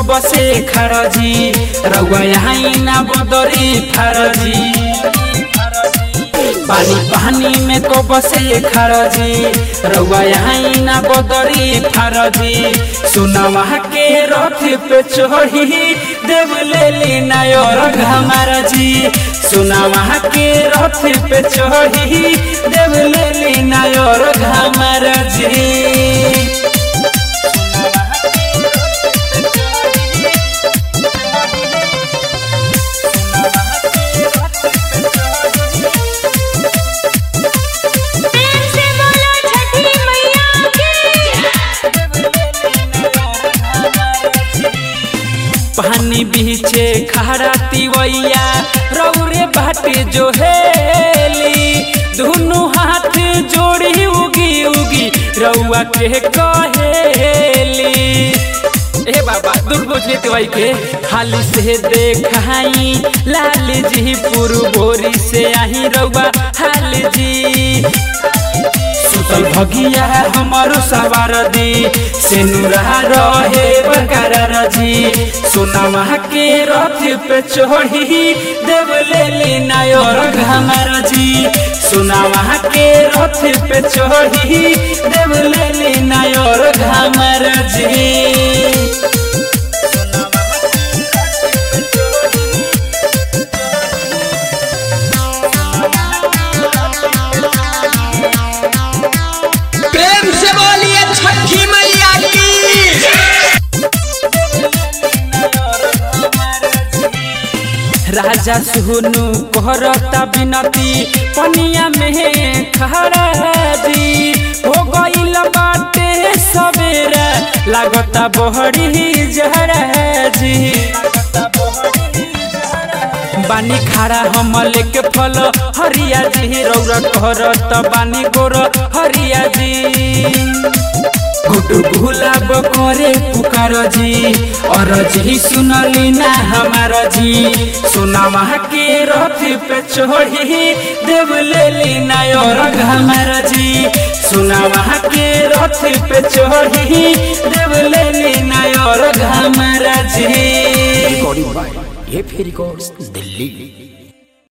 बसे खरजी रउआ यहाँ ना बदरी फरजी पानी पानी में को बसे खरजी रउआ यहाँ ना बदरी फरजी सुनवा के रथ पे चढ़ी देव ले ली नायर हमार जी सुनवा के रथ पे चढ़ी देव ले ली नायर हमार जी। पानी बीचे खड़ा तिवैया रौरे बाटे जो हेली दोनों हाथ जोड़ी उगी उगी रउआ के कहेली ए बाबा दूर बुझले तिवाई के हाल से देखाई लाल जी पुरबोरी से आही रउआ हाल जी सुतल भगिया हमारो सवार दी से नुरा रहे बरकरार जी सोनामा के रथ पे चढ़ी देव ले ली नायर हमार जी सोनामा के रथ पे चढ़ी देव ले ली नायर हमार जी। राजा सुनु कहरता बिनती पनिया में खड़ा जी हो गईल बाटे सवेरा लागता बहरी जहरा जी बानी खड़ा हम लेके फल हरिया जी रौरा कहरत बानी गोर हरिया जी गुलाब करे पुकार जी और जी सुनली ना हमार जी सोनामा के रथ पे चढ़ी देव ले ली नायर हमार जी सोनामा के रथ पे चढ़ी देव ले ली नायर हमार जी। रिकॉर्डिंग बाय ये रिकॉर्ड्स दिल्ली।